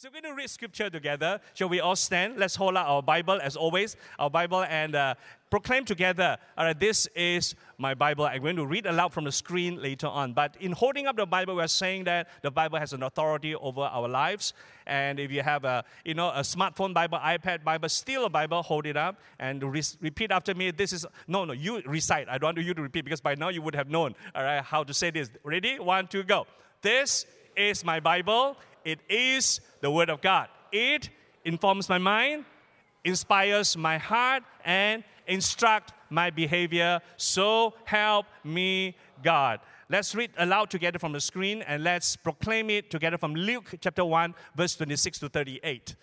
So we're going to read scripture together. Shall we all stand? Let's hold out our Bible as always, our Bible, and proclaim together, all right, this is my Bible. I'm going to read aloud from the screen later on. But in holding up the Bible, we're saying that the Bible has an authority over our lives. And if you have a smartphone Bible, iPad Bible, steal a Bible, hold it up, and repeat after me. This is, no, you recite. I don't want you to repeat because by now you would have known, all right, how to say this. Ready? 1, 2, go. This is my Bible. It is the Word of God. It informs my mind, inspires my heart, and instruct my behavior. So help me God. Let's read aloud together from the screen, and let's proclaim it together from Luke chapter 1, verse 26 to 38.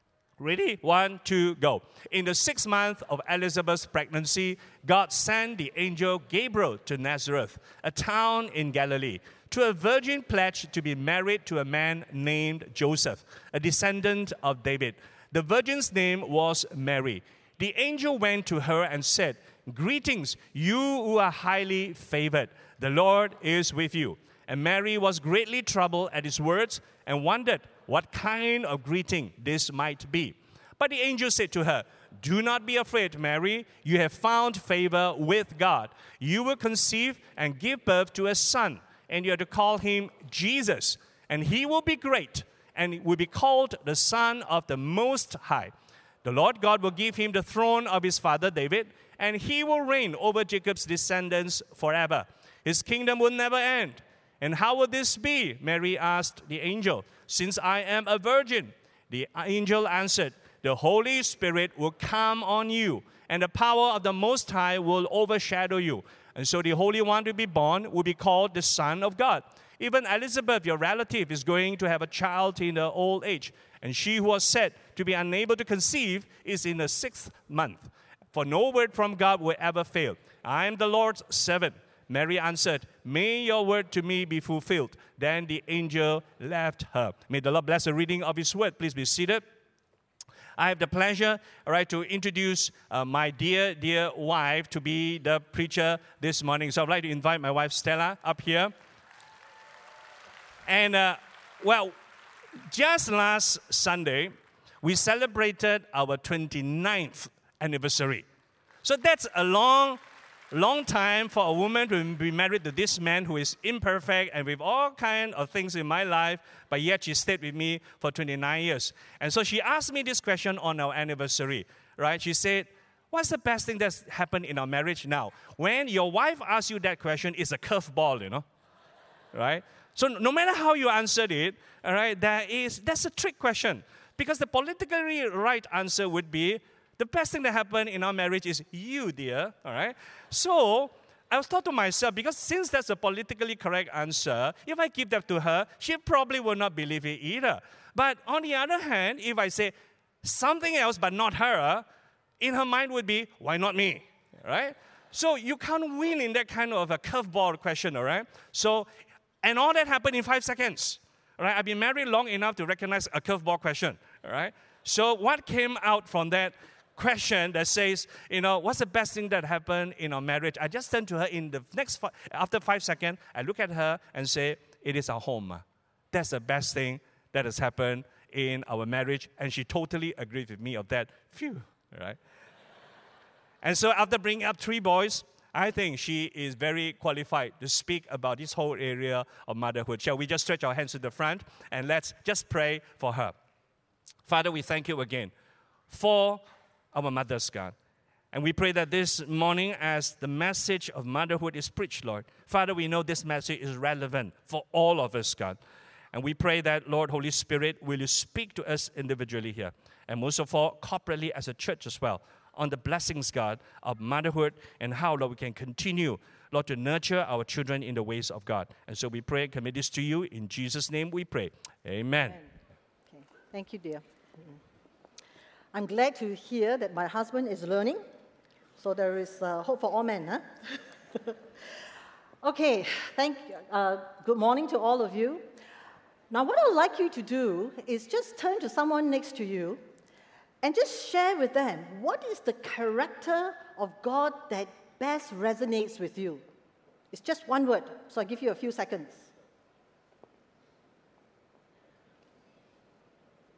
Ready? 1, 2, go. In the 6th month of Elizabeth's pregnancy, God sent the angel Gabriel to Nazareth, a town in Galilee, to a virgin pledged to be married to a man named Joseph, a descendant of David. The virgin's name was Mary. The angel went to her and said, "Greetings, you who are highly favored. The Lord is with you." And Mary was greatly troubled at his words and wondered what kind of greeting this might be. But the angel said to her, "Do not be afraid, Mary. You have found favor with God. You will conceive and give birth to a son, and you are to call him Jesus. And he will be great, and will be called the Son of the Most High. The Lord God will give him the throne of his father David, and he will reign over Jacob's descendants forever. His kingdom will never end." "And how will this be?" Mary asked the angel, "since I am a virgin." The angel answered, "The Holy Spirit will come on you, and the power of the Most High will overshadow you. And so the Holy One to be born will be called the Son of God. Even Elizabeth, your relative, is going to have a child in her old age, and she who was said to be unable to conceive is in the 6th month. For no word from God will ever fail. I am the Lord's servant." Mary answered, "May your word to me be fulfilled." Then the angel left her. May the Lord bless the reading of his word. Please be seated. I have the pleasure, to introduce my dear wife to be the preacher this morning. So I'd like to invite my wife Stella up here. And, just last Sunday, we celebrated our 29th anniversary. So that's a long time for a woman to be married to this man who is imperfect and with all kinds of things in my life, but yet she stayed with me for 29 years. And so she asked me this question on our anniversary, right? She said, "What's the best thing that's happened in our marriage now?" When your wife asks you that question, it's a curveball, right? So no matter how you answered it, all right, that's a trick question. Because the politically right answer would be, the best thing that happened in our marriage is you, dear, all right? So I was thought to myself, because since that's a politically correct answer, if I give that to her, she probably will not believe it either. But on the other hand, if I say something else but not her, in her mind would be, why not me, right? So you can't win in that kind of a curveball question, all right? So, and all that happened in 5 seconds, all right? I've been married long enough to recognize a curveball question, all right? So what came out from that question that says, what's the best thing that happened in our marriage? I just turned to her in the next, after 5 seconds, I look at her and say, it is our home. That's the best thing that has happened in our marriage. And she totally agreed with me of that. Phew, right? And so after bringing up 3 boys, I think she is very qualified to speak about this whole area of motherhood. Shall we just stretch our hands to the front and let's just pray for her. Father, we thank you again for our mothers, God. And we pray that this morning as the message of motherhood is preached, Lord, Father, we know this message is relevant for all of us, God. And we pray that, Lord, Holy Spirit, will you speak to us individually here, and most of all, corporately as a church as well, on the blessings, God, of motherhood and how, Lord, we can continue, Lord, to nurture our children in the ways of God. And so we pray and commit this to you. In Jesus' name we pray. Amen. Okay. Thank you, dear. I'm glad to hear that my husband is learning, so there is hope for all men, huh? Okay, good morning to all of you. Now, what I'd like you to do is just turn to someone next to you and just share with them what is the character of God that best resonates with you. It's just one word, so I'll give you a few seconds.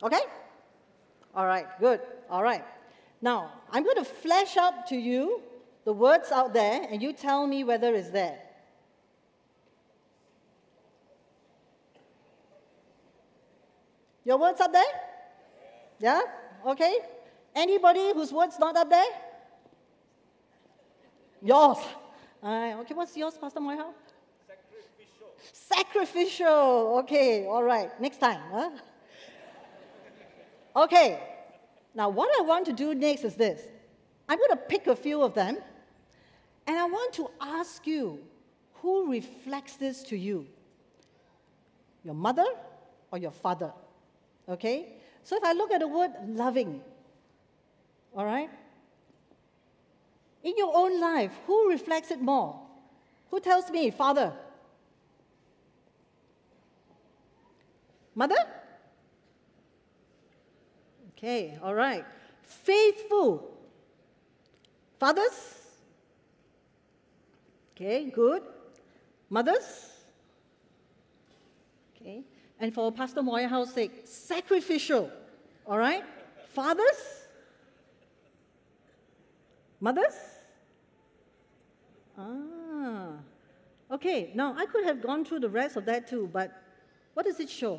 Okay? All right, good. All right. Now, I'm going to flash up to you the words out there, and you tell me whether it's there. Your words up there? Yeah? Okay. Anybody whose word's not up there? Yours. Okay, what's yours, Pastor Moyha? Sacrificial. Okay, all right. Next time. Huh? Okay. Now, what I want to do next is this. I'm going to pick a few of them, and I want to ask you, who reflects this to you? Your mother or your father? Okay? So if I look at the word loving, all right? In your own life, who reflects it more? Who tells me? Father? Mother? Okay, all right. Faithful. Fathers? Okay, good. Mothers? Okay. And for Pastor Moya's sake, sacrificial. All right? Fathers? Mothers? Okay, now I could have gone through the rest of that too, but what does it show?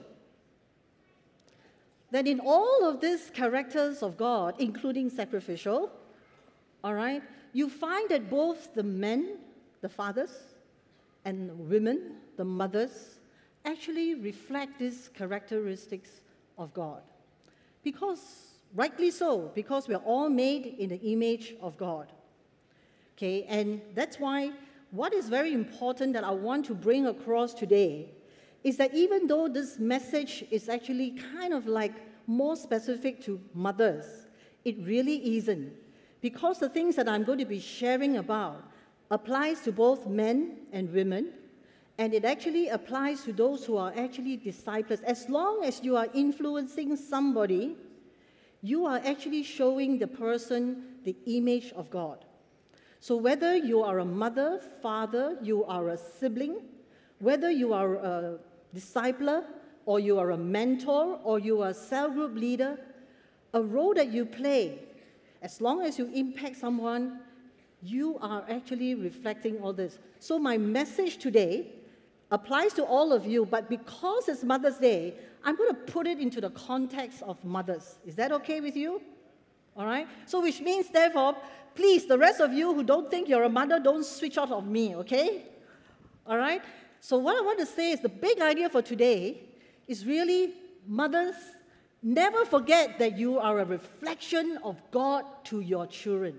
That in all of these characters of God, including sacrificial, all right, you find that both the men, the fathers, and the women, the mothers, actually reflect these characteristics of God. Because, rightly so, because we are all made in the image of God. Okay, and that's why what is very important that I want to bring across today is that even though this message is actually kind of like more specific to mothers, it really isn't. Because the things that I'm going to be sharing about applies to both men and women, and it actually applies to those who are actually disciples. As long as you are influencing somebody, you are actually showing the person the image of God. So whether you are a mother, father, you are a sibling, whether you are a discipler, or you are a mentor, or you are a cell group leader, a role that you play, as long as you impact someone, you are actually reflecting all this. So my message today applies to all of you, but because it's Mother's Day, I'm going to put it into the context of mothers. Is that okay with you? All right? So which means, therefore, please, the rest of you who don't think you're a mother, don't switch off of me, okay? All right? So what I want to say is the big idea for today is really, mothers, never forget that you are a reflection of God to your children.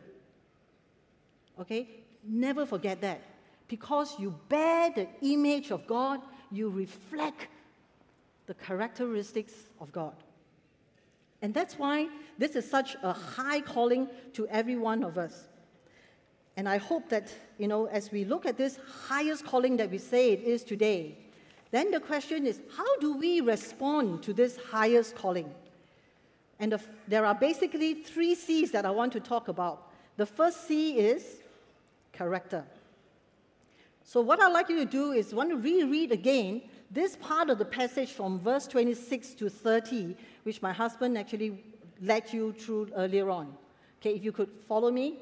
Okay? Never forget that. Because you bear the image of God, you reflect the characteristics of God. And that's why this is such a high calling to every one of us. And I hope that, as we look at this highest calling that we say it is today, then the question is, how do we respond to this highest calling? And there are basically 3 C's that I want to talk about. The first C is character. So what I'd like you to do is want to reread again this part of the passage from verse 26 to 30, which my husband actually led you through earlier on. Okay, if you could follow me.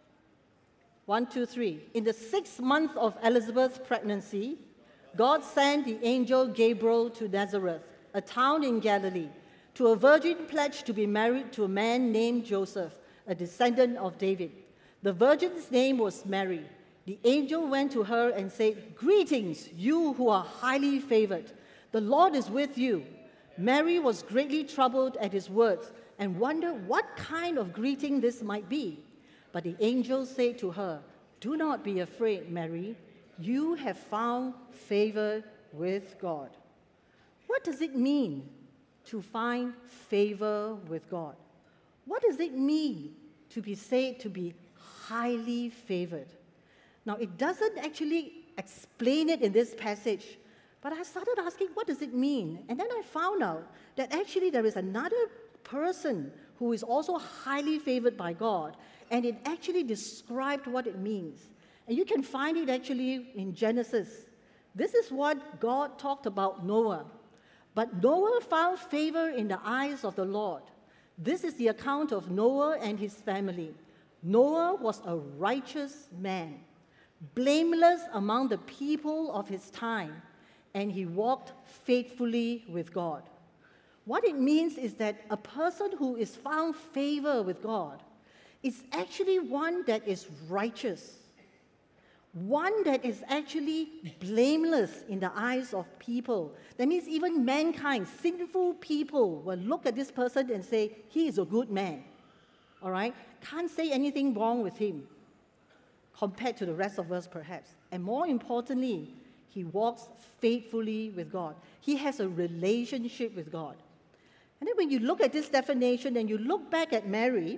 1, 2, 3. In the 6th month of Elizabeth's pregnancy, God sent the angel Gabriel to Nazareth, a town in Galilee, to a virgin pledged to be married to a man named Joseph, a descendant of David. The virgin's name was Mary. The angel went to her and said, "Greetings, you who are highly favored. The Lord is with you." Mary was greatly troubled at his words and wondered what kind of greeting this might be. But the angel said to her, "Do not be afraid, Mary. You have found favor with God." What does it mean to find favor with God? What does it mean to be said to be highly favored? Now, it doesn't actually explain it in this passage, but I started asking, what does it mean? And then I found out that actually there is another person who is also highly favored by God, and it actually described what it means. And you can find it actually in Genesis. This is what God talked about Noah. But Noah found favor in the eyes of the Lord. This is the account of Noah and his family. Noah was a righteous man, blameless among the people of his time, and he walked faithfully with God. What it means is that a person who is found favor with God is actually one that is righteous, one that is actually blameless in the eyes of people. That means even mankind, sinful people, will look at this person and say, he is a good man. All right? Can't say anything wrong with him compared to the rest of us, perhaps. And more importantly, he walks faithfully with God. He has a relationship with God. And then when you look at this definition and you look back at Mary,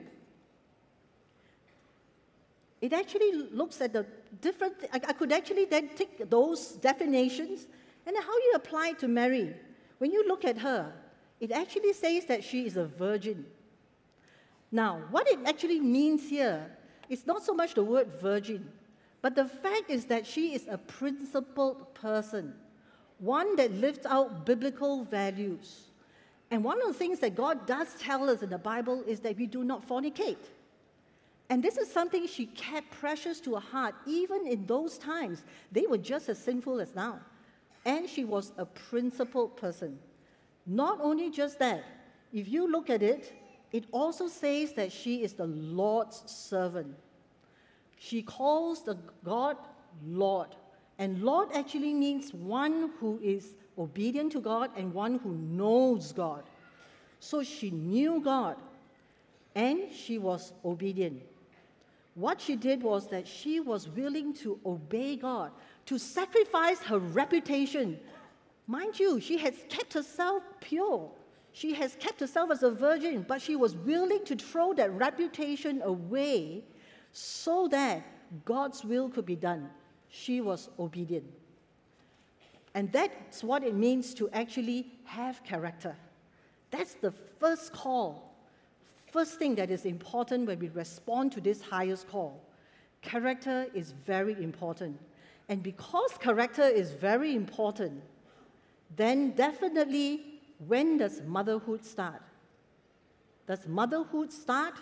it actually looks at the different, I could actually then take those definitions and how you apply it to Mary. When you look at her, it actually says that she is a virgin. Now, what it actually means here is not so much the word virgin, but the fact is that she is a principled person, one that lives out biblical values. And one of the things that God does tell us in the Bible is that we do not fornicate. And this is something she kept precious to her heart, even in those times. They were just as sinful as now. And she was a principled person. Not only just that, if you look at it, it also says that she is the Lord's servant. She calls the God Lord. And Lord actually means one who is obedient to God and one who knows God. So she knew God and she was obedient. What she did was that she was willing to obey God, to sacrifice her reputation. Mind you, she has kept herself pure. She has kept herself as a virgin, but she was willing to throw that reputation away so that God's will could be done. She was obedient. And that's what it means to actually have character. That's the first call, first thing that is important when we respond to this highest call. Character is very important. And because character is very important, then definitely, when does motherhood start? Does motherhood start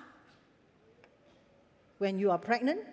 when you are pregnant?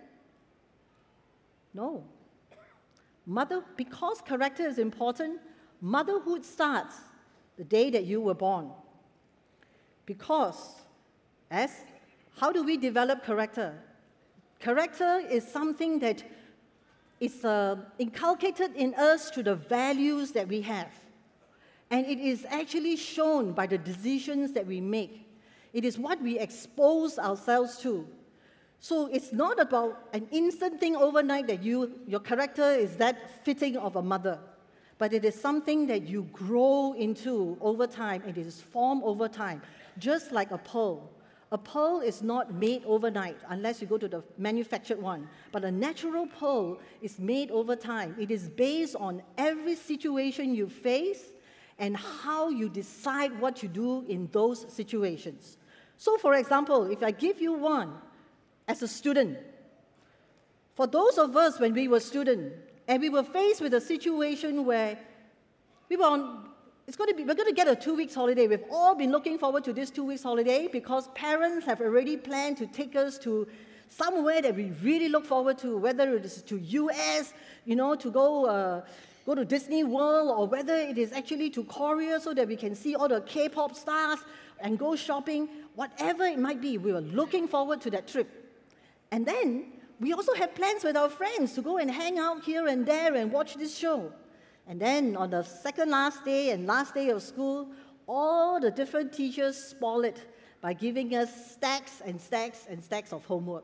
No. Because character is important, motherhood starts the day that you were born. Because, how do we develop character? Character is something that is inculcated in us through the values that we have. And it is actually shown by the decisions that we make. It is what we expose ourselves to. So it's not about an instant thing overnight that your character is that fitting of a mother. But it is something that you grow into over time. It is formed over time, just like a pearl. A pearl is not made overnight unless you go to the manufactured one. But a natural pearl is made over time. It is based on every situation you face and how you decide what you do in those situations. So, for example, if I give you one as a student, for those of us when we were students and we were faced with a situation where we're going to get a 2 weeks holiday. We've all been looking forward to this 2 weeks holiday because parents have already planned to take us to somewhere that we really look forward to, whether it is to US, to go to Disney World, or whether it is actually to Korea so that we can see all the K-pop stars and go shopping. Whatever it might be, we were looking forward to that trip. And then we also have plans with our friends to go and hang out here and there and watch this show. And then on the second last day and last day of school, all the different teachers spoil it by giving us stacks and stacks and stacks of homework.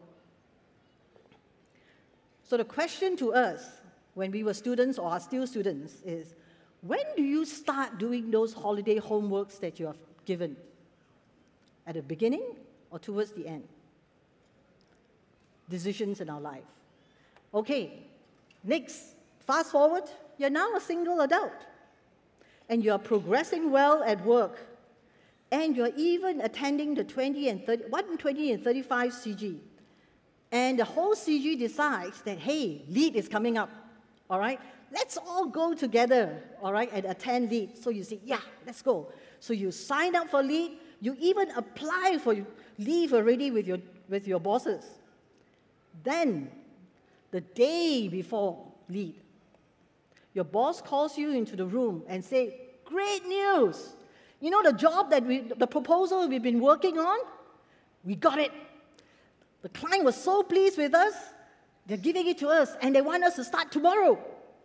So the question to us when we were students or are still students is, when do you start doing those holiday homeworks that you have given? At the beginning or towards the end? Decisions in our life. Okay, next, fast forward. You're now a single adult, and you're progressing well at work, and you're even attending the 120 and 35 CG. And the whole CG decides that, hey, LEAD is coming up. all right? Let's all go together, all right, and attend LEAD. So you say, yeah, let's go. So you sign up for LEAD. You even apply for leave already with your bosses. Then, the day before LEAD, your boss calls you into the room and say, great news. You know the job the proposal we've been working on? We got it. The client was so pleased with us, they're giving it to us, and they want us to start tomorrow.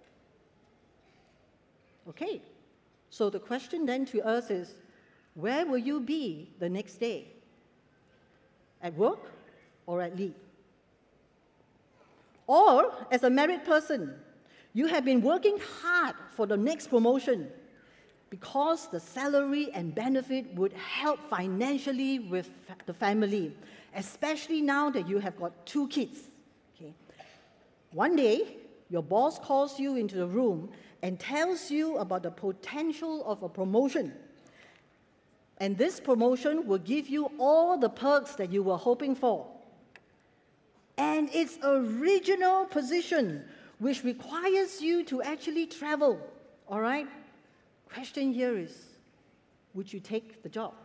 Okay, so the question then to us is, where will you be the next day? At work or at LEAD? Or, as a married person, you have been working hard for the next promotion because the salary and benefit would help financially with the family, especially now that you have got 2 kids. Okay. One day, your boss calls you into the room and tells you about the potential of a promotion. And this promotion will give you all the perks that you were hoping for. And it's a regional position which requires you to actually travel, all right? Question here is, would you take the job?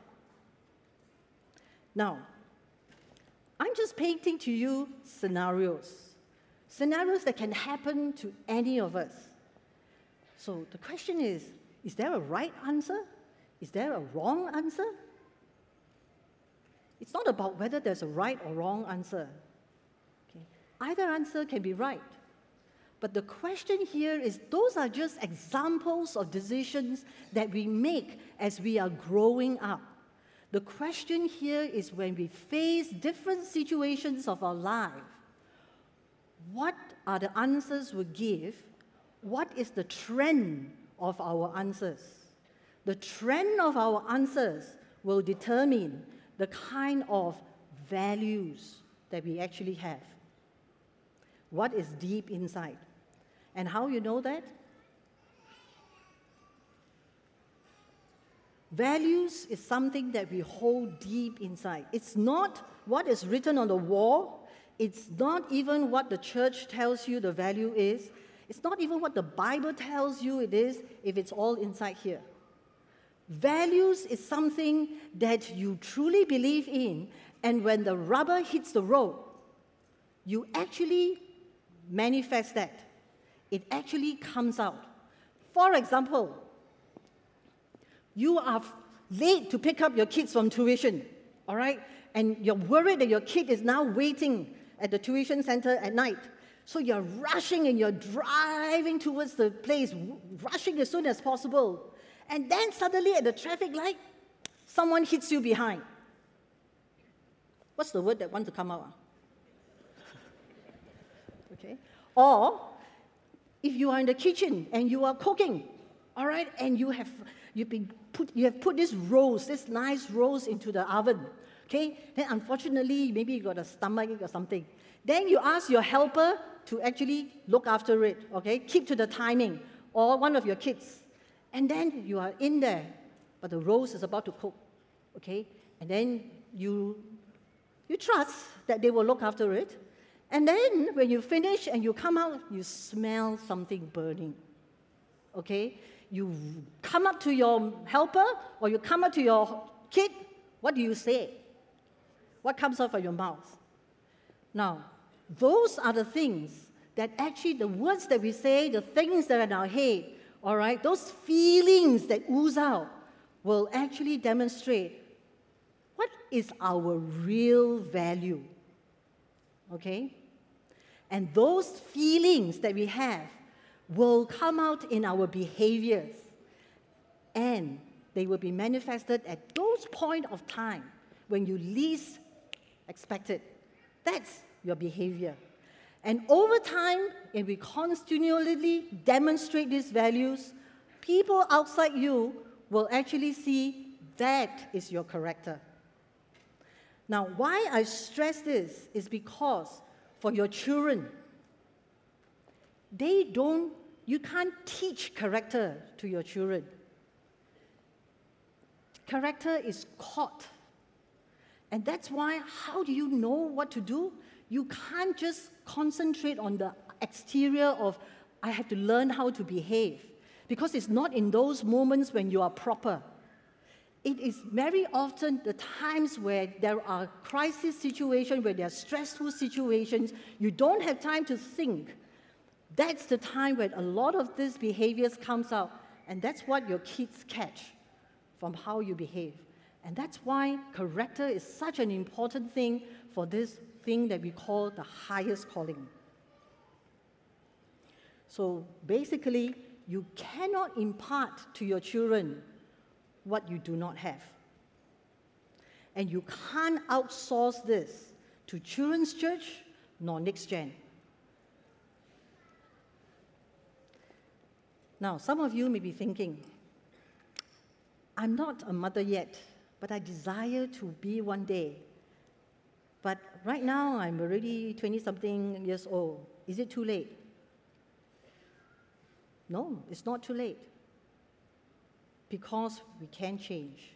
Now, I'm just painting to you scenarios that can happen to any of us. So the question is there a right answer? Is there a wrong answer? It's not about whether there's a right or wrong answer. Okay. Either answer can be right. But the question here is, those are just examples of decisions that we make as we are growing up. The question here is, when we face different situations of our life, what are the answers we give? What is the trend of our answers? The trend of our answers will determine the kind of values that we actually have. What is deep inside? And how you know that? Values is something that we hold deep inside. It's not what is written on the wall. It's not even what the church tells you the value is. It's not even what the Bible tells you it is, if it's all inside here. Values is something that you truly believe in, and when the rubber hits the road, you actually manifest that. It actually comes out. For example, you are late to pick up your kids from tuition, all right? And you're worried that your kid is now waiting at the tuition center at night. So you're rushing and you're driving towards the place, rushing as soon as possible. And then suddenly at the traffic light, someone hits you behind. What's the word that wants to come out? Okay. Or if you are in the kitchen and you are cooking, all right, and you have put this nice roast into the oven, okay? Then unfortunately, maybe you got a stomachache or something. Then you ask your helper to actually look after it, okay? Keep to the timing, or one of your kids. And then you are in there, but the roast is about to cook, okay? And then you trust that they will look after it. And then when you finish and you come out, you smell something burning, okay? You come up to your helper or you come up to your kid, what do you say? What comes out of your mouth? Now, those are the things that actually, the words that we say, the things that are in our head, all right, those feelings that ooze out will actually demonstrate what is our real value, okay? And those feelings that we have will come out in our behaviors, and they will be manifested at those points of time when you least expect it. That's your behavior. And over time, if we continually demonstrate these values, people outside you will actually see that is your character. Now, why I stress this is because for your children, you can't teach character to your children. Character is caught. And that's why, how do you know what to do? You can't just concentrate on the exterior of, I have to learn how to behave. Because it's not in those moments when you are proper. It is very often the times where there are crisis situations, where there are stressful situations, you don't have time to think. That's the time when a lot of these behaviors comes out, and that's what your kids catch from how you behave. And that's why character is such an important thing for this thing that we call the highest calling. So basically, you cannot impart to your children what you do not have. And you can't outsource this to children's church nor next gen. Now, some of you may be thinking, I'm not a mother yet, but I desire to be one day. But right now, I'm already 20-something years old. Is it too late? No, it's not too late. Because we can change.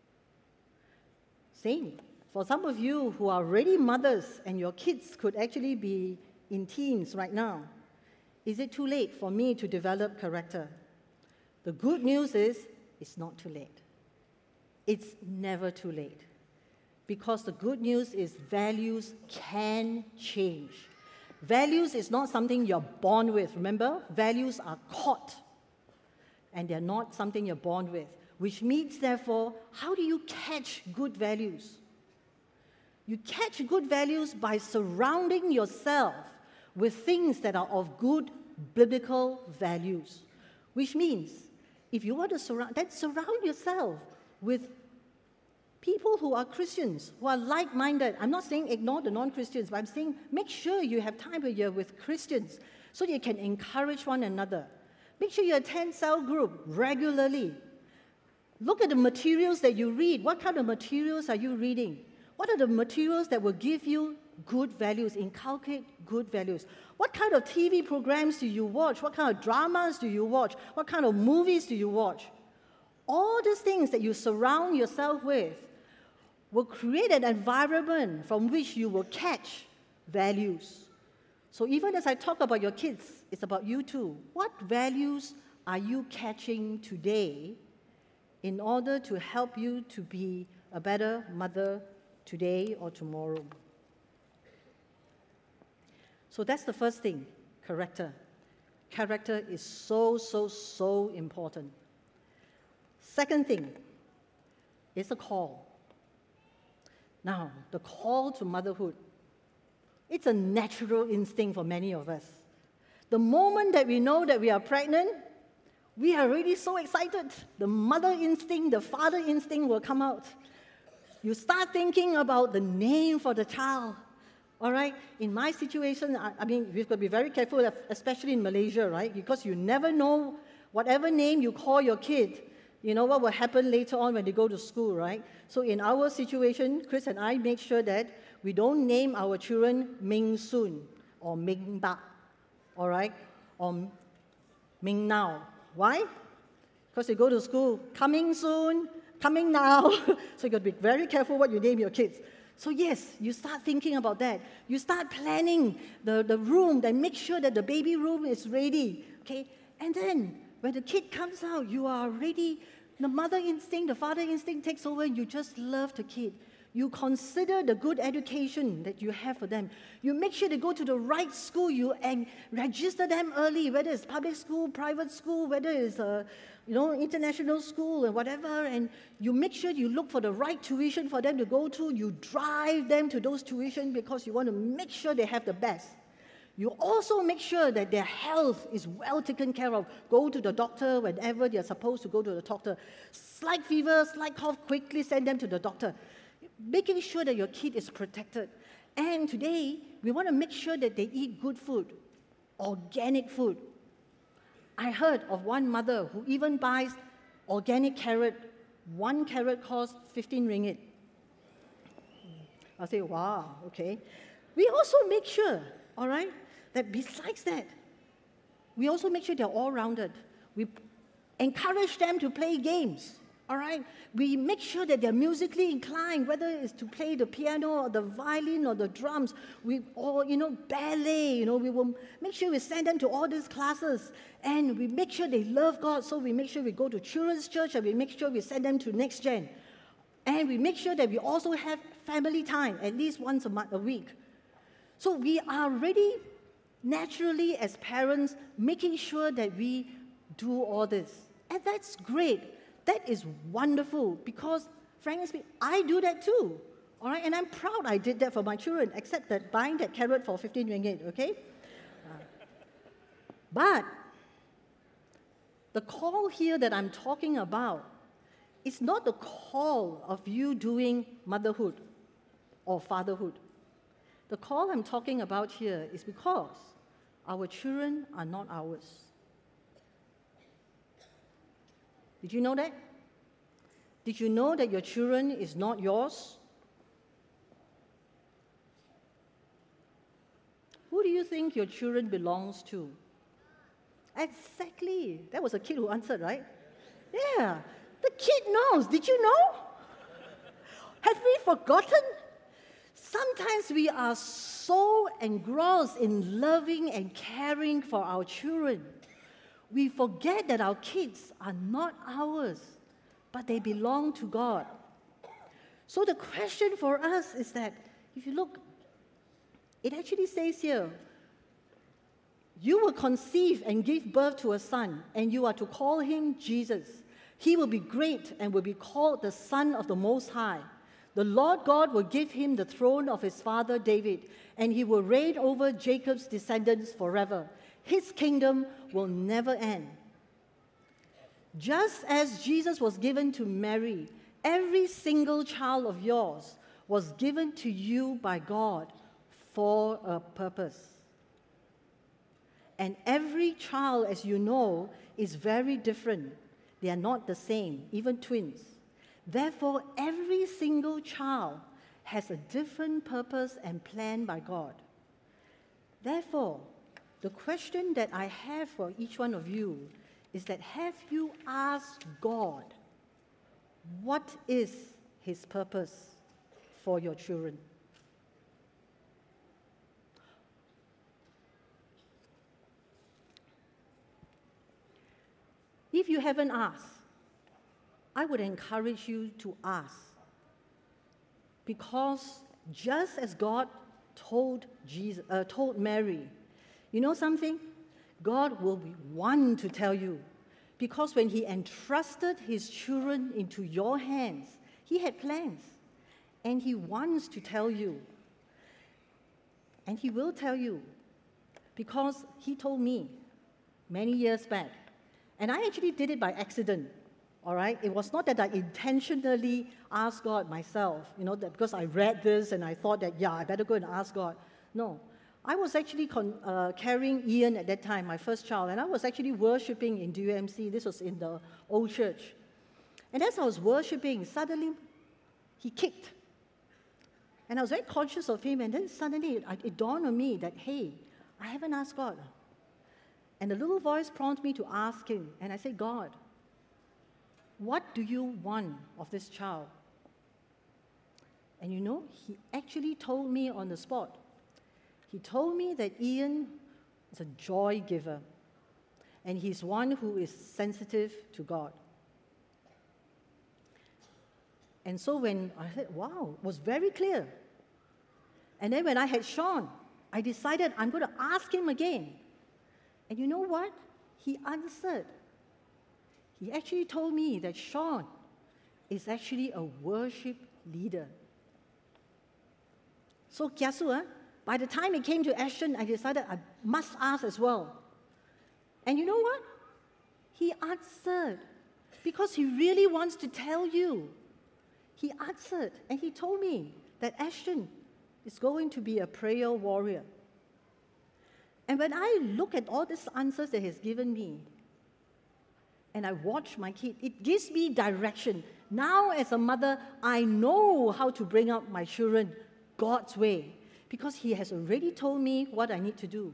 Same. For some of you who are already mothers and your kids could actually be in teens right now, is it too late for me to develop character? The good news is, it's not too late. It's never too late. Because the good news is values can change. Values is not something you're born with. Remember, values are caught. And they're not something you're born with. Which means, therefore, how do you catch good values? You catch good values by surrounding yourself with things that are of good biblical values. Which means, if you want to surround yourself with people who are Christians, who are like-minded. I'm not saying ignore the non-Christians, but I'm saying make sure you have time a year with Christians so you can encourage one another. Make sure you attend cell group regularly. Look at the materials that you read. What kind of materials are you reading? What are the materials that will give you good values, inculcate good values? What kind of TV programs do you watch? What kind of dramas do you watch? What kind of movies do you watch? All these things that you surround yourself with will create an environment from which you will catch values. So even as I talk about your kids, it's about you too. What values are you catching today in order to help you to be a better mother today or tomorrow? So that's the first thing, character. Character is so important. Second thing is a call. Now, the call to motherhood. It's a natural instinct for many of us. The moment that we know that we are pregnant, we are already so excited. The mother instinct, the father instinct will come out. You start thinking about the name for the child. All right? In my situation, I mean, we've got to be very careful, especially in Malaysia, right? Because you never know whatever name you call your kid, you know what will happen later on when they go to school, right? So in our situation, Chris and I make sure that we don't name our children Ming Soon or Ming Ba, all right? Or Ming Now. Why? Because they go to school, coming soon, coming now. So you've got to be very careful what you name your kids. So yes, you start thinking about that. You start planning the room, then make sure that the baby room is ready, okay? And then when the kid comes out, you are ready. The mother instinct, the father instinct takes over, and you just love the kid. You consider the good education that you have for them. You make sure they go to the right school. You register them early, whether it's public school, private school, whether it's international school or whatever. And you make sure you look for the right tuition for them to go to. You drive them to those tuition because you want to make sure they have the best. You also make sure that their health is well taken care of. Go to the doctor whenever they're supposed to go to the doctor. Slight fever, slight cough, quickly send them to the doctor. Making sure that your kid is protected. And today, we want to make sure that they eat good food, organic food. I heard of one mother who even buys organic carrot. One carrot costs 15 ringgit. I say, wow, okay. We also make sure, all right, that besides that, we also make sure they're all-rounded. We encourage them to play games. All right? We make sure that they're musically inclined, whether it's to play the piano or the violin or the drums, ballet, we will make sure we send them to all these classes. And we make sure they love God, so we make sure we go to children's church and we make sure we send them to Next Gen. And we make sure that we also have family time, at least once a week. So we are already, naturally, as parents, making sure that we do all this. And that's great. That is wonderful because, frankly speaking, I do that too. All right? And I'm proud I did that for my children, except that buying that carrot for 15 ringgit, okay? But the call here that I'm talking about is not the call of you doing motherhood or fatherhood. The call I'm talking about here is because our children are not ours. Did you know that? Did you know that your children is not yours? Who do you think your children belongs to? Exactly. That was a kid who answered, right? Yeah. The kid knows. Did you know? Have we forgotten? Sometimes we are so engrossed in loving and caring for our children. We forget that our kids are not ours, but they belong to God. So the question for us is that, if you look, it actually says here, you will conceive and give birth to a son, and you are to call him Jesus. He will be great and will be called the Son of the Most High. The Lord God will give him the throne of his father David, and he will reign over Jacob's descendants forever. His kingdom will never end. Just as Jesus was given to Mary, every single child of yours was given to you by God for a purpose. And every child, as you know, is very different. They are not the same, even twins. Therefore, every single child has a different purpose and plan by God. Therefore, the question that I have for each one of you is that, have you asked God what is his purpose for your children? If you haven't asked, I would encourage you to ask. Because just as God told Mary, you know something? God will be one to tell you. Because when he entrusted his children into your hands, he had plans. And he wants to tell you. And he will tell you. Because he told me many years back. And I actually did it by accident. All right? It was not that I intentionally asked God myself, that because I read this and I thought that, I better go and ask God. No. I was actually carrying Ian at that time, my first child, and I was actually worshiping in DUMC. This was in the old church. And as I was worshiping, suddenly he kicked. And I was very conscious of him, and then suddenly it dawned on me that, hey, I haven't asked God. And the little voice prompted me to ask him, and I said, God, what do you want of this child? And he actually told me on the spot. He told me that Ian is a joy giver, and he's one who is sensitive to God. And so when I said, wow, it was very clear. And then when I had Sean, I decided I'm going to ask him again. And you know what? He answered. He actually told me that Sean is actually a worship leader. So, kiasu, by the time it came to Ashton, I decided I must ask as well. And you know what? He answered. Because he really wants to tell you. He answered, and he told me that Ashton is going to be a prayer warrior. And when I look at all these answers that he's given me, and I watch my kid, it gives me direction. Now, as a mother, I know how to bring up my children God's way, because he has already told me what I need to do.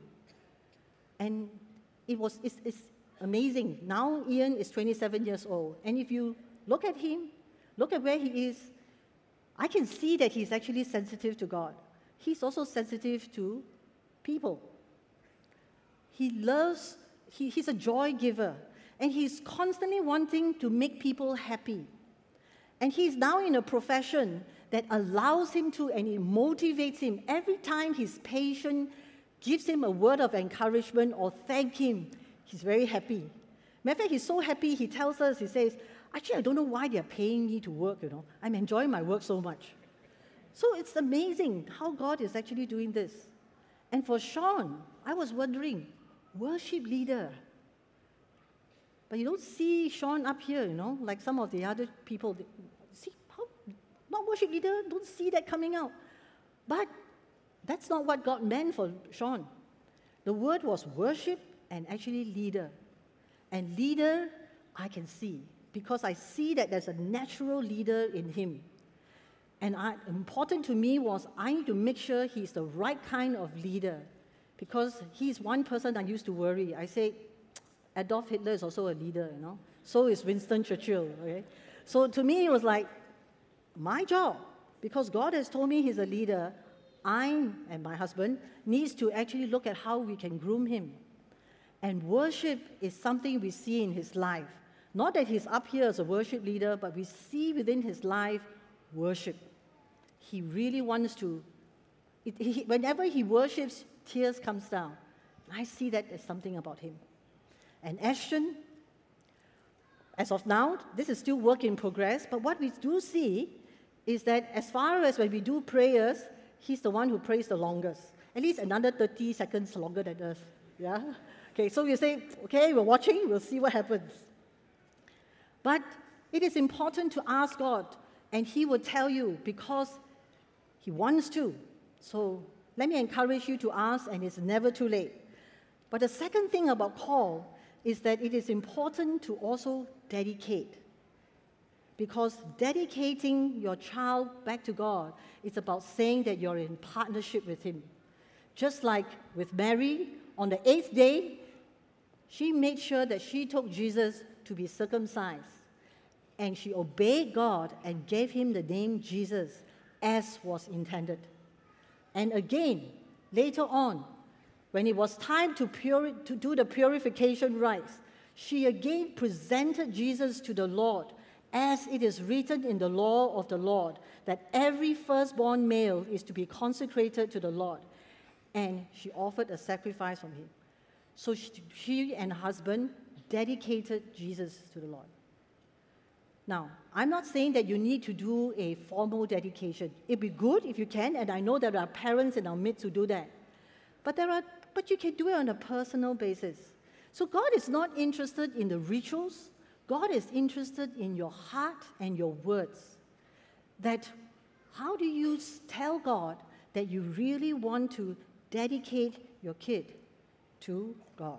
And it's amazing. Now Ian is 27 years old. And if you look at him, look at where he is. I can see that he's actually sensitive to God. He's also sensitive to people. He's a joy giver, and he's constantly wanting to make people happy. And he's now in a profession that allows him to, and it motivates him. Every time his patient gives him a word of encouragement or thank him, he's very happy. Matter of fact, he's so happy, he tells us, he says, actually, I don't know why they're paying me to work, I'm enjoying my work so much. So it's amazing how God is actually doing this. And for Sean, I was wondering, worship leader. But you don't see Sean up here, like some of the other people. See, how, not worship leader, don't see that coming out. But that's not what God meant for Sean. The word was worship and actually leader. And leader, I can see, because I see that there's a natural leader in him. And important to me was I need to make sure he's the right kind of leader, because he's one person I used to worry. I say, Adolf Hitler is also a leader, So is Winston Churchill, okay? So to me, it was like, my job, because God has told me he's a leader, I and my husband needs to actually look at how we can groom him. And worship is something we see in his life. Not that he's up here as a worship leader, but we see within his life worship. He really wants to, whenever he worships, tears comes down. I see that as something about him. And Ashton, as of now, this is still work in progress, but what we do see is that as far as when we do prayers, he's the one who prays the longest. At least another 30 seconds longer than us. Yeah? Okay, so you say, okay, we're watching, we'll see what happens. But it is important to ask God, and he will tell you because he wants to. So let me encourage you to ask, and it's never too late. But the second thing about call is that it is important to also dedicate. Because dedicating your child back to God is about saying that you're in partnership with him. Just like with Mary, on the 8th day, she made sure that she took Jesus to be circumcised. And she obeyed God and gave him the name Jesus, as was intended. And again, later on, when it was time to do the purification rites, she again presented Jesus to the Lord, as it is written in the law of the Lord, that every firstborn male is to be consecrated to the Lord. And she offered a sacrifice from him. So she and her husband dedicated Jesus to the Lord. Now, I'm not saying that you need to do a formal dedication. It'd be good if you can, and I know there are parents in our midst who do that. But you can do it on a personal basis. So God is not interested in the rituals. God is interested in your heart and your words. That how do you tell God that you really want to dedicate your kid to God?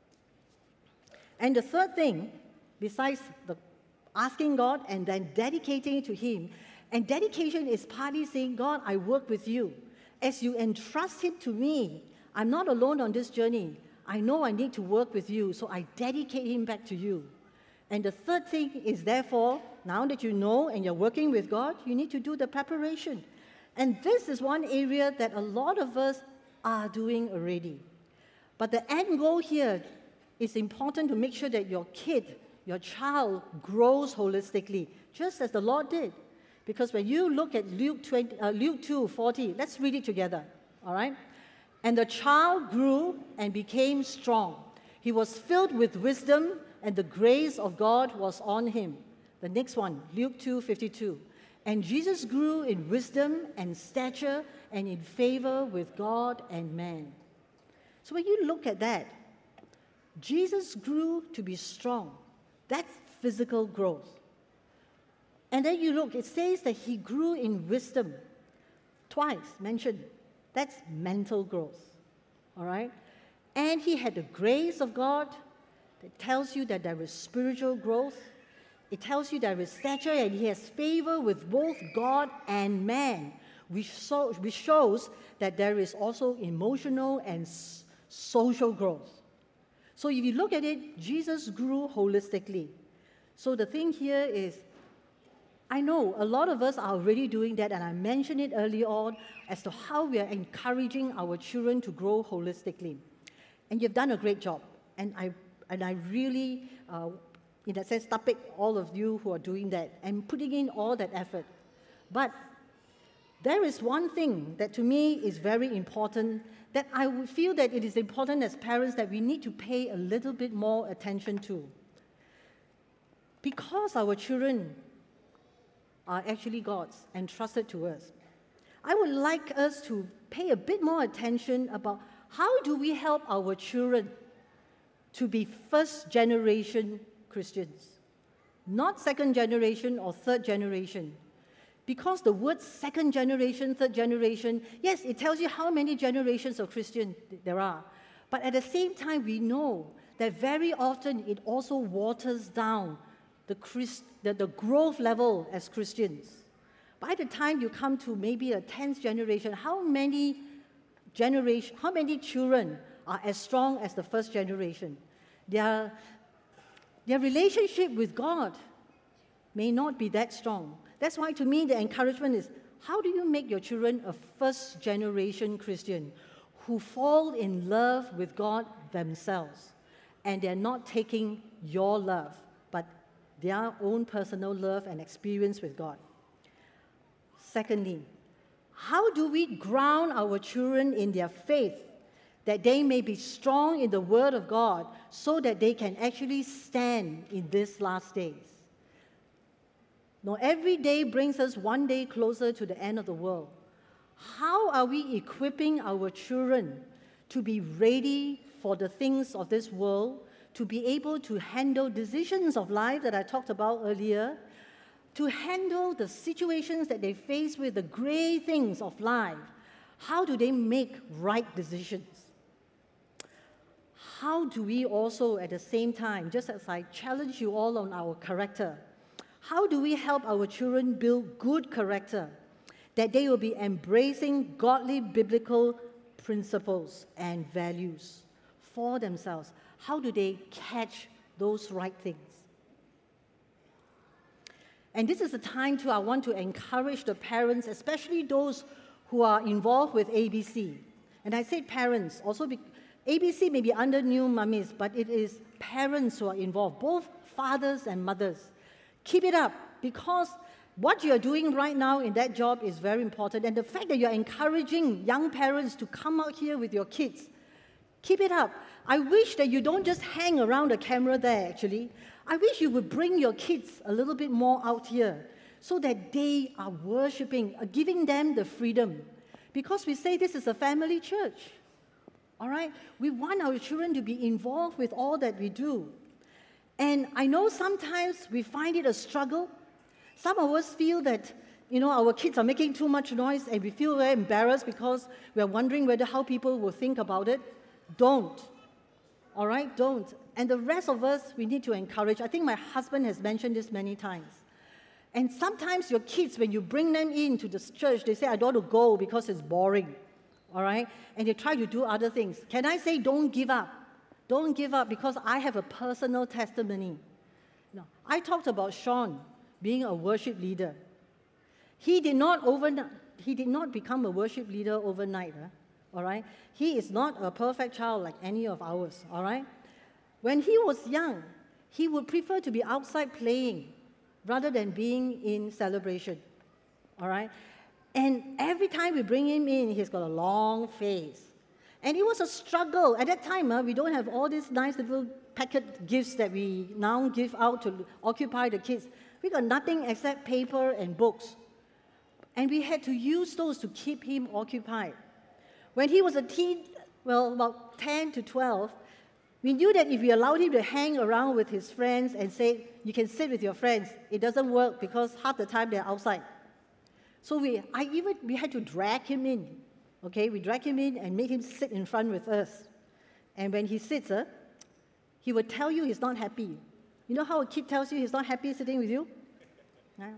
And the third thing, besides the asking God and then dedicating it to him, and dedication is partly saying, God, I work with you. As you entrust him to me, I'm not alone on this journey. I know I need to work with you, so I dedicate him back to you. And the third thing is, therefore, now that you know and you're working with God, you need to do the preparation. And this is one area that a lot of us are doing already. But the end goal here is important to make sure that your kid, your child, grows holistically, just as the Lord did. Because when you look at Luke 2:40, let's read it together, all right? And the child grew and became strong. He was filled with wisdom, and the grace of God was on him. The next one, Luke 2:52. And Jesus grew in wisdom and stature and in favor with God and man. So when you look at that, Jesus grew to be strong. That's physical growth. And then you look, it says that he grew in wisdom. Twice mentioned. That's mental growth. All right? And he had the grace of God that tells you that there is spiritual growth. It tells you there is stature, and he has favor with both God and man, which shows that there is also emotional and social growth. So if you look at it, Jesus grew holistically. So the thing here is, I know a lot of us are already doing that, and I mentioned it early on as to how we are encouraging our children to grow holistically. And you've done a great job. And I really, in that sense, tapik all of you who are doing that and putting in all that effort. But there is one thing that to me is very important, that I would feel that it is important as parents that we need to pay a little bit more attention to. Because our children are actually God's and trusted to us, I would like us to pay a bit more attention about how do we help our children to be first-generation Christians, not second generation or third generation. Because the word second generation, third generation, yes, it tells you how many generations of Christians there are. But at the same time, we know that very often it also waters down the growth level as Christians. By the time you come to maybe a 10th generation, how many children are as strong as the first generation? Their relationship with God may not be that strong. That's why to me the encouragement is, how do you make your children a first-generation Christian who fall in love with God themselves, and they're not taking your love, but their own personal love and experience with God? Secondly, how do we ground our children in their faith, that they may be strong in the Word of God so that they can actually stand in these last days? Now, every day brings us one day closer to the end of the world. How are we equipping our children to be ready for the things of this world, to be able to handle decisions of life that I talked about earlier, to handle the situations that they face with the gray things of life? How do they make right decisions? How do we also, at the same time, just as I challenge you all on our character, how do we help our children build good character, that they will be embracing godly biblical principles and values for themselves? How do they catch those right things? And this is a time too, I want to encourage the parents, especially those who are involved with ABC. And I say parents, also ABC may be under new mummies, but it is parents who are involved, both fathers and mothers. Keep it up, because what you're doing right now in that job is very important. And the fact that you're encouraging young parents to come out here with your kids, keep it up. I wish that you don't just hang around the camera there, actually. I wish you would bring your kids a little bit more out here so that they are worshiping, giving them the freedom. Because we say this is a family church, all right? We want our children to be involved with all that we do. And I know sometimes we find it a struggle. Some of us feel that, our kids are making too much noise, and we feel very embarrassed because we're wondering how people will think about it. Don't. All right? Don't. And the rest of us, we need to encourage. I think my husband has mentioned this many times. And sometimes your kids, when you bring them into the church, they say, I don't want to go because it's boring. All right? And they try to do other things. Can I say, don't give up? Don't give up, because I have a personal testimony. I talked about Sean being a worship leader. He did not become a worship leader overnight. All right? He is not a perfect child like any of ours. All right? When he was young, he would prefer to be outside playing rather than being in celebration. All right? And every time we bring him in, he's got a long face. And it was a struggle. At that time, we don't have all these nice little packet gifts that we now give out to occupy the kids. We got nothing except paper and books. And we had to use those to keep him occupied. When he was a teen, about 10 to 12, we knew that if we allowed him to hang around with his friends and say, you can sit with your friends, it doesn't work because half the time they're outside. So we had to drag him in. Okay, we drag him in and make him sit in front with us. And when he sits, he will tell you he's not happy. You know how a kid tells you he's not happy sitting with you? Yeah.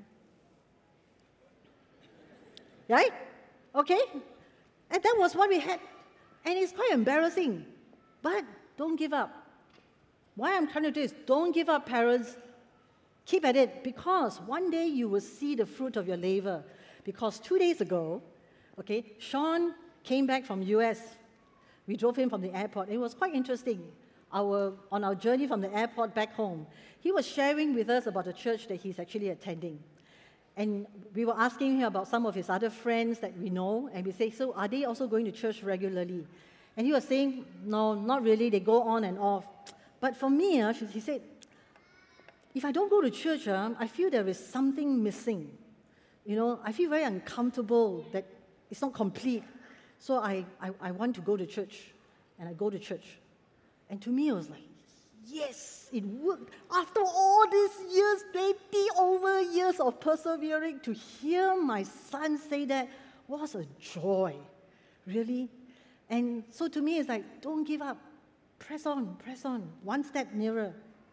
Right? Okay? And that was what we had. And it's quite embarrassing. But don't give up. Why I'm trying to do is, don't give up, parents. Keep at it, because one day you will see the fruit of your labor. Because 2 days ago, okay, Sean came back from US. We drove him from the airport. It was quite interesting. On our journey from the airport back home, he was sharing with us about the church that he's actually attending. And we were asking him about some of his other friends that we know, and we say, so are they also going to church regularly? And he was saying, no, not really, they go on and off. But for me, he said, if I don't go to church, I feel there is something missing. I feel very uncomfortable that it's not complete. So I want to go to church, and I go to church. And to me, it was like, yes, it worked. After all these years, 20 over years of persevering, to hear my son say that was a joy, really. And so to me, it's like, don't give up. Press on, one step nearer.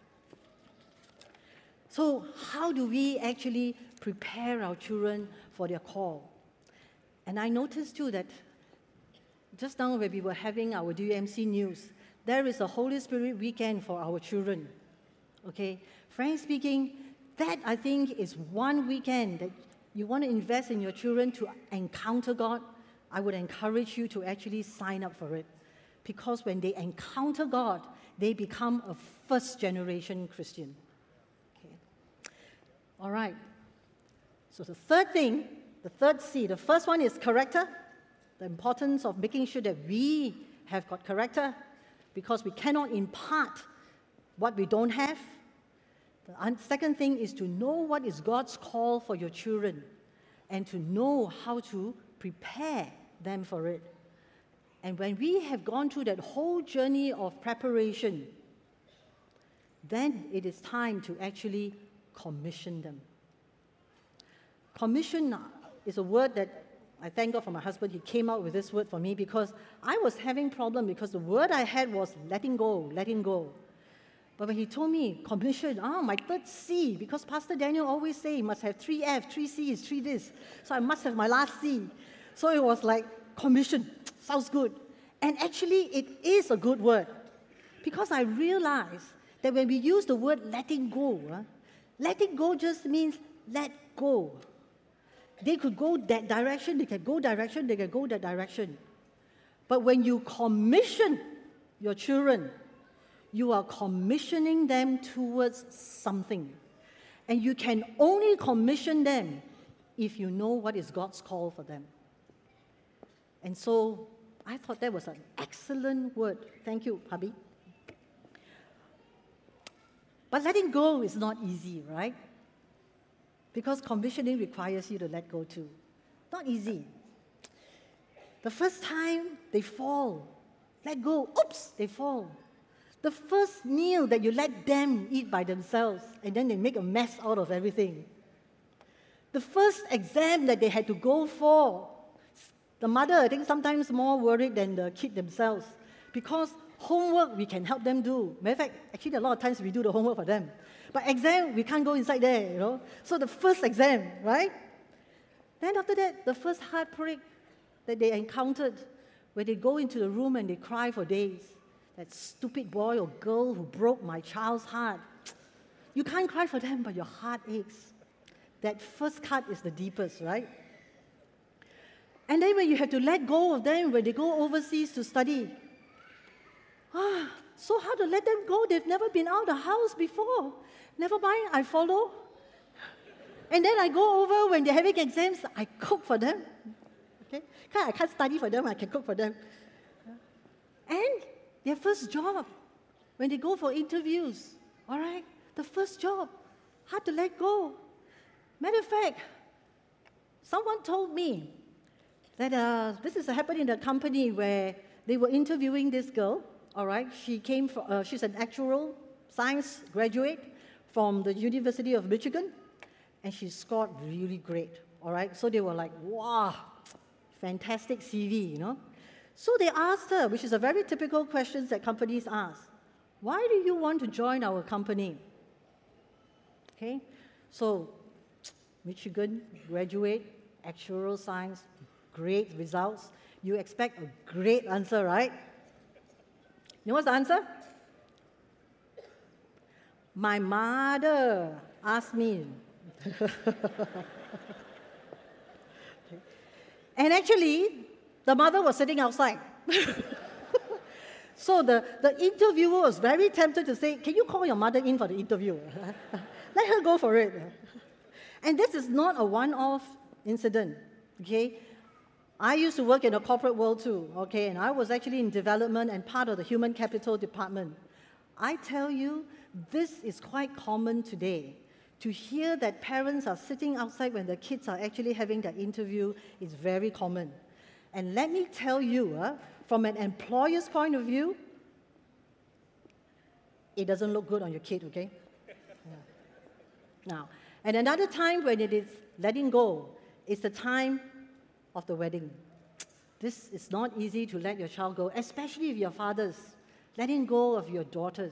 So how do we actually prepare our children for their call? And I noticed too that just now when we were having our DUMC news, there is a Holy Spirit weekend for our children. Okay? Frankly speaking, that I think is one weekend that you want to invest in your children to encounter God. I would encourage you to actually sign up for it. Because when they encounter God, they become a first-generation Christian. Okay. All right. So the third thing, the third C, the first one is character. The importance of making sure that we have got character, because we cannot impart what we don't have. The second thing is to know what is God's call for your children and to know how to prepare them for it. And when we have gone through that whole journey of preparation, then it is time to actually commission them. Commission is a word that I thank God for my husband. He came out with this word for me because I was having problem because the word I had was letting go. But when he told me commission, my third C, because Pastor Daniel always say you must have 3 F, 3 C's, 3 this. So I must have my last C. So it was like, commission, sounds good. And actually, it is a good word. Because I realized that when we use the word letting go just means let go. They could go that direction, they can go that direction. But when you commission your children, you are commissioning them towards something. And you can only commission them if you know what is God's call for them. And so I thought that was an excellent word. Thank you, hubby. But letting go is not easy, right? Because commissioning requires you to let go too. Not easy. The first time they fall, let go, oops, they fall. The first meal that you let them eat by themselves, and then they make a mess out of everything. The first exam that they had to go for, the mother, I think, sometimes more worried than the kid themselves, because homework we can help them do. Matter of fact, actually a lot of times we do the homework for them. But exam, we can't go inside there, So the first exam, right? Then after that, the first heartbreak that they encountered, where they go into the room and they cry for days. That stupid boy or girl who broke my child's heart. You can't cry for them, but your heart aches. That first cut is the deepest, right? And then when you have to let go of them, when they go overseas to study, so hard to let them go. They've never been out of the house before. Never mind, I follow. And then I go over when they're having exams, I cook for them. Okay? I can't study for them, I can cook for them. And their first job, when they go for interviews, all right? The first job, hard to let go. Matter of fact, someone told me that this is happening in a company where they were interviewing this girl, all right? She's an actuarial science graduate from the University of Michigan, and she scored really great, all right? So they were like, wow, fantastic CV, So they asked her, which is a very typical question that companies ask, why do you want to join our company? Okay, so Michigan graduate, actuarial science, great results. You expect a great answer, right? You know what's the answer? My mother ask me. And actually, the mother was sitting outside. So the interviewer was very tempted to say, can you call your mother in for the interview? Let her go for it. And this is not a one-off incident, okay? I used to work in the corporate world too, okay? And I was actually in development and part of the human capital department. I tell you, this is quite common today. To hear that parents are sitting outside when the kids are actually having their interview is very common. And let me tell you, from an employer's point of view, it doesn't look good on your kid, okay? Yeah. Now, and another time when it is letting go is the time of the wedding. This is not easy to let your child go, especially if you're fathers, letting go of your daughters.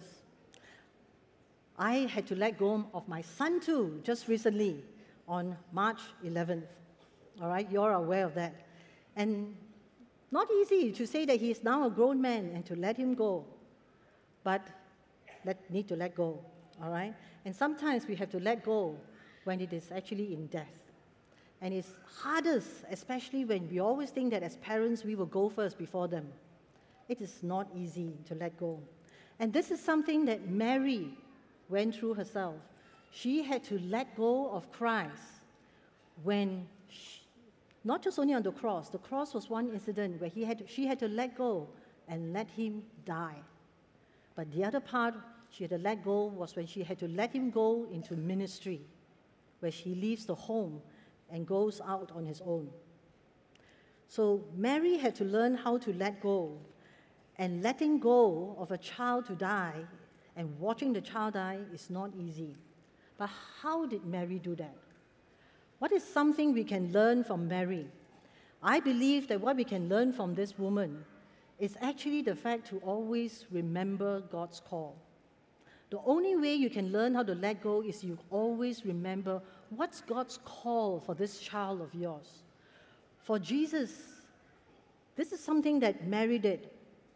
I had to let go of my son too, just recently, on March 11th. All right, you're aware of that. And not easy to say that he is now a grown man and to let him go, but need to let go, all right? And sometimes we have to let go when it is actually in death. And it's hardest, especially when we always think that as parents we will go first before them. It is not easy to let go. And this is something that Mary went through herself. She had to let go of Christ when, not just only on the cross was one incident where she had to let go and let him die. But the other part she had to let go was when she had to let him go into ministry, where she leaves the home and goes out on his own. So Mary had to learn how to let go, and letting go of a child to die and watching the child die is not easy. But how did Mary do that? What is something we can learn from Mary? I believe that what we can learn from this woman is actually the fact to always remember God's call. The only way you can learn how to let go is you always remember what's God's call for this child of yours. For Jesus, this is something that Mary did.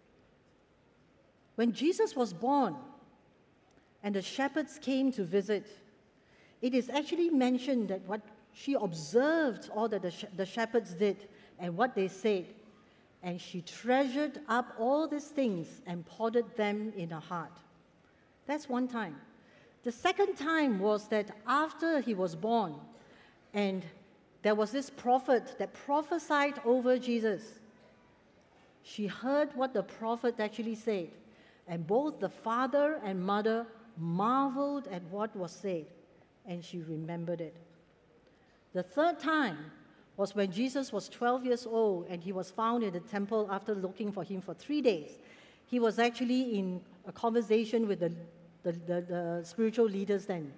When Jesus was born and the shepherds came to visit, it is actually mentioned that what she observed all that the shepherds did and what they said, and she treasured up all these things and pondered them in her heart. That's one time. The second time was that after he was born, and there was this prophet that prophesied over Jesus. She heard what the prophet actually said, and both the father and mother marveled at what was said, and she remembered it. The third time was when Jesus was 12 years old and he was found in the temple after looking for him for 3 days. He was actually in a conversation with the spiritual leaders then.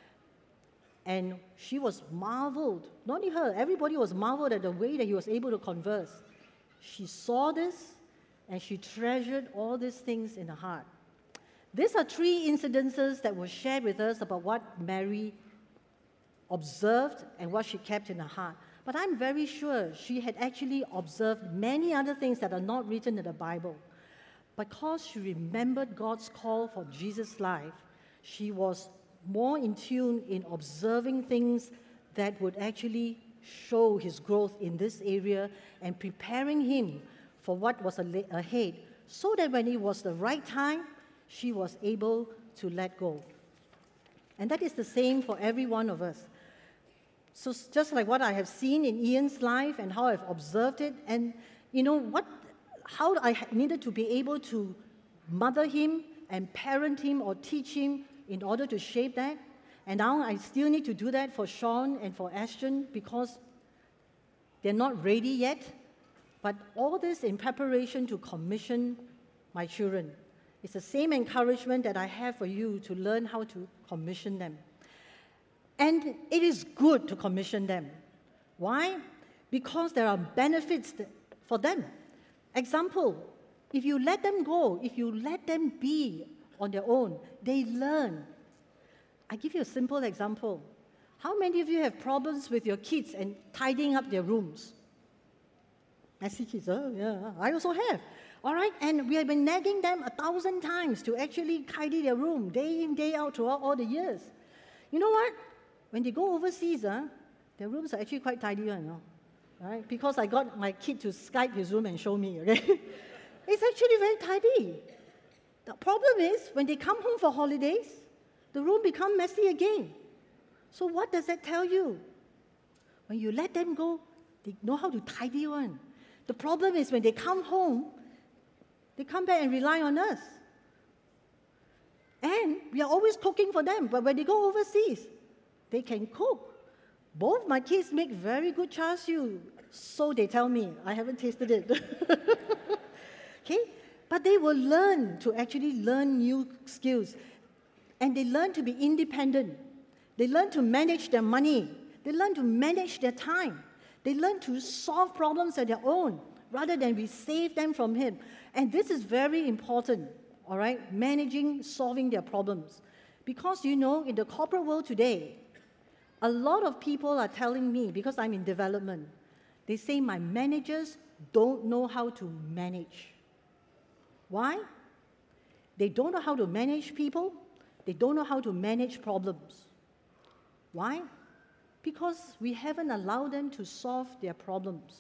And she was marveled. Not only her, everybody was marveled at the way that he was able to converse. She saw this and she treasured all these things in her heart. These are 3 incidences that were shared with us about what Mary observed and what she kept in her heart. But I'm very sure she had actually observed many other things that are not written in the Bible. Because she remembered God's call for Jesus' life, she was more in tune in observing things that would actually show his growth in this area and preparing him for what was ahead, so that when it was the right time, she was able to let go. And that is the same for every one of us. So just like what I have seen in Ian's life and how I've observed it, and how I needed to be able to mother him and parent him or teach him in order to shape that. And now I still need to do that for Sean and for Ashton because they're not ready yet. But all this in preparation to commission my children. It's the same encouragement that I have for you to learn how to commission them. And it is good to commission them. Why? Because there are benefits for them. Example, if you let them go, if you let them be on their own, they learn. I give you a simple example. How many of you have problems with your kids and tidying up their rooms? I see kids, yeah, I also have. All right, and we have been nagging them 1,000 times to actually tidy their room, day in, day out, throughout all the years. You know what? When they go overseas, their rooms are actually quite tidy, right? Because I got my kid to Skype his room and show me, okay? It's actually very tidy. The problem is, when they come home for holidays, the room becomes messy again. So what does that tell you? When you let them go, they know how to tidy one. The problem is when they come home, they come back and rely on us. And we are always cooking for them, but when they go overseas, they can cook. Both my kids make very good char siu, so they tell me. I haven't tasted it. Okay? But they will learn to actually learn new skills. And they learn to be independent. They learn to manage their money. They learn to manage their time. They learn to solve problems on their own, rather than we save them from him. And this is very important, all right? Managing, solving their problems. Because, in the corporate world today, a lot of people are telling me, because I'm in development, they say my managers don't know how to manage. Why? They don't know how to manage people. They don't know how to manage problems. Why? Because we haven't allowed them to solve their problems.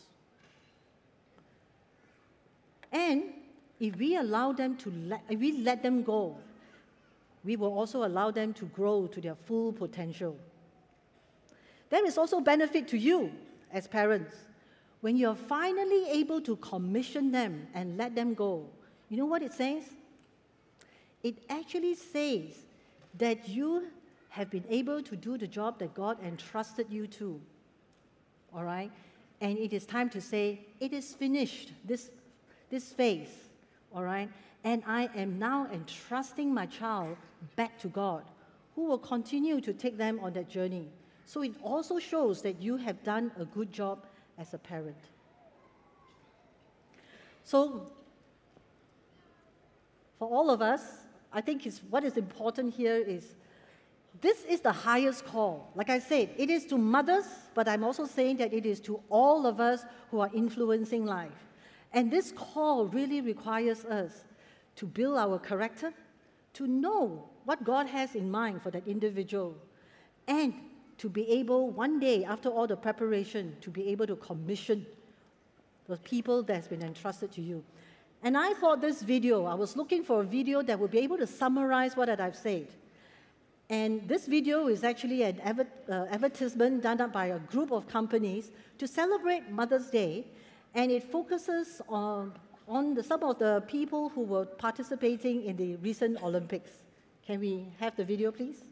And if we allow them if we let them go, we will also allow them to grow to their full potential. There is also benefit to you as parents. When you're finally able to commission them and let them go, you know what it says? It actually says that you have been able to do the job that God entrusted you to. All right? And it is time to say, it is finished, this phase. All right? And I am now entrusting my child back to God, who will continue to take them on that journey. So it also shows that you have done a good job as a parent. So, for all of us, I think what is important here is this is the highest call. Like I said, it is to mothers, but I'm also saying that it is to all of us who are influencing life. And this call really requires us to build our character, to know what God has in mind for that individual, and to be able, one day, after all the preparation, to be able to commission the people that's been entrusted to you. And I thought this video, I was looking for a video that would be able to summarize what I've said. And this video is actually an advertisement done by a group of companies to celebrate Mother's Day, and it focuses on some of the people who were participating in the recent Olympics. Can we have the video, please?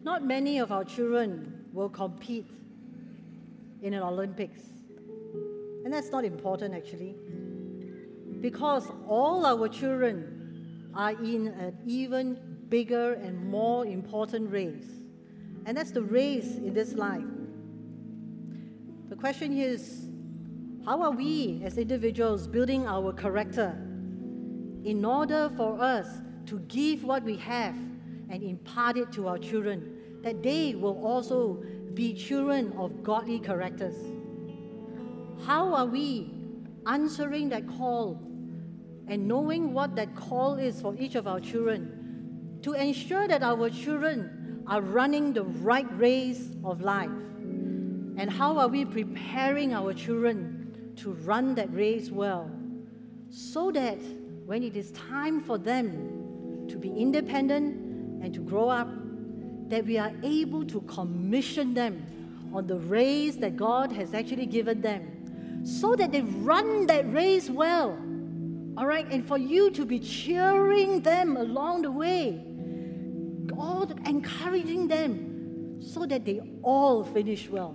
not many of our children will compete in an Olympics. And that's not important actually, because all our children are in an even bigger and more important race. And that's the race in this life. The question here is, how are we as individuals building our character in order for us to give what we have and impart it to our children, that they will also be children of godly characters? How are we answering that call and knowing what that call is for each of our children to ensure that our children are running the right race of life? And how are we preparing our children to run that race well, so that when it is time for them to be independent and to grow up, that we are able to commission them on the race that God has actually given them, so that they run that race well. All right, and for you to be cheering them along the way, all encouraging them, so that they all finish well.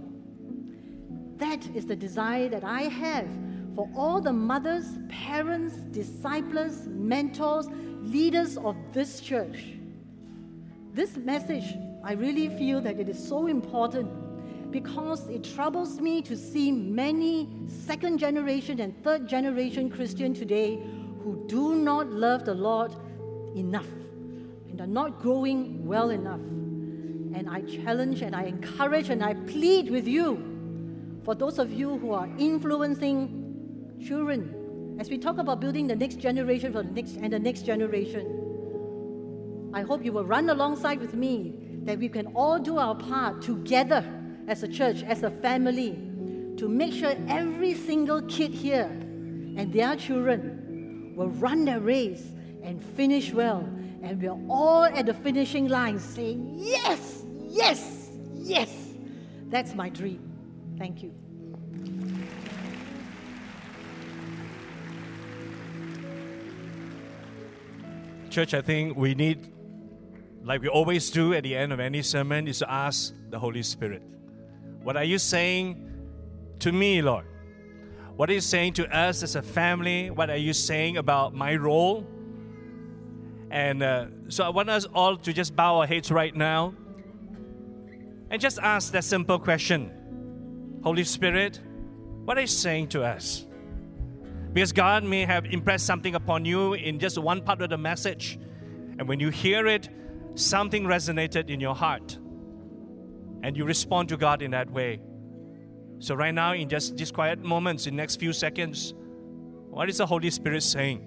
That is the desire that I have for all the mothers, parents, disciples, mentors, leaders of this church. This message, I really feel that it is so important, because it troubles me to see many second generation and third generation Christians today who do not love the Lord enough and are not growing well enough. And I challenge and I encourage and I plead with you, for those of you who are influencing children, as we talk about building the next generation for the next generation, I hope you will run alongside with me, that we can all do our part together as a church, as a family, to make sure every single kid here and their children will run their race and finish well. And we're all at the finishing line saying, yes, yes, yes. That's my dream. Thank you. Church, I think we need, like we always do at the end of any sermon, is to ask the Holy Spirit, what are you saying to me, Lord? What are you saying to us as a family? What are you saying about my role? And so I want us all to just bow our heads right now and just ask that simple question. Holy Spirit, what are you saying to us? Because God may have impressed something upon you in just one part of the message. And when you hear it, something resonated in your heart. And you respond to God in that way. So right now, in just these quiet moments, in the next few seconds, what is the Holy Spirit saying?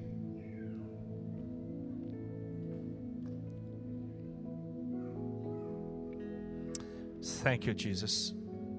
Thank you, Jesus.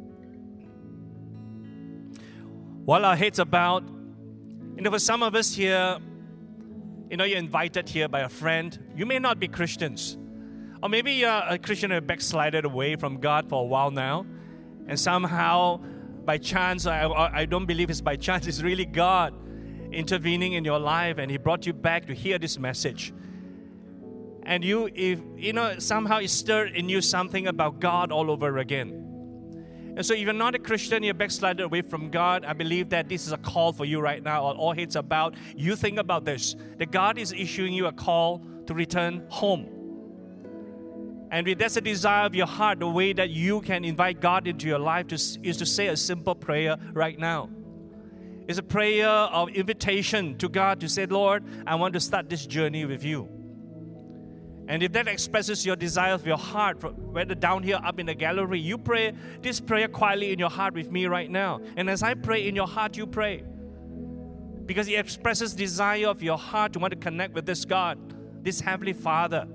While our heads are bowed, for some of us here, you're invited here by a friend. You may not be Christians. Or maybe you're a Christian who backslided away from God for a while now. And somehow, by chance, I don't believe it's by chance, it's really God intervening in your life, and He brought you back to hear this message. And somehow it stirred in you something about God all over again. And so if you're not a Christian, you're backslided away from God, I believe that this is a call for you right now. All heads are bowed. You think about this, that God is issuing you a call to return home. And if that's a desire of your heart, the way that you can invite God into your life is to say a simple prayer right now. It's a prayer of invitation to God to say, Lord, I want to start this journey with you. And if that expresses your desire of your heart, whether down here, up in the gallery, you pray this prayer quietly in your heart with me right now. And as I pray in your heart, you pray. Because it expresses desire of your heart to want to connect with this God, this Heavenly Father.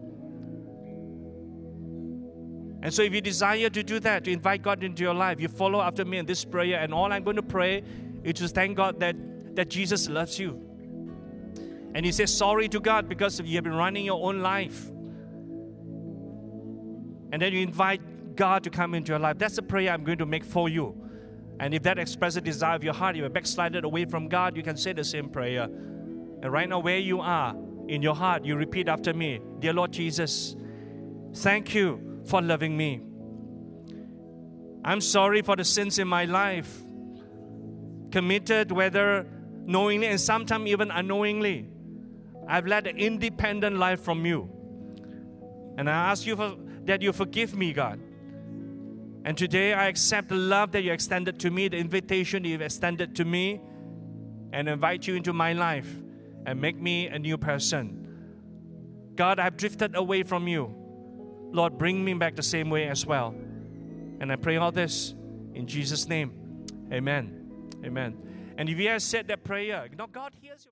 And so if you desire to do that, to invite God into your life, you follow after me in this prayer. And all I'm going to pray is to thank God that Jesus loves you. And you say sorry to God because you have been running your own life. And then you invite God to come into your life. That's the prayer I'm going to make for you. And if that expresses a desire of your heart, you are backslided away from God, you can say the same prayer. And right now, where you are, in your heart, you repeat after me. Dear Lord Jesus, thank you for loving me. I'm sorry for the sins in my life, committed whether knowingly and sometimes even unknowingly. I've led an independent life from you. And I ask you that you forgive me, God. And today I accept the love that you extended to me, the invitation that you've extended to me, and invite you into my life and make me a new person. God, I've drifted away from you. Lord, bring me back the same way as well. And I pray all this in Jesus' name. Amen. Amen. And if you have said that prayer, God hears you.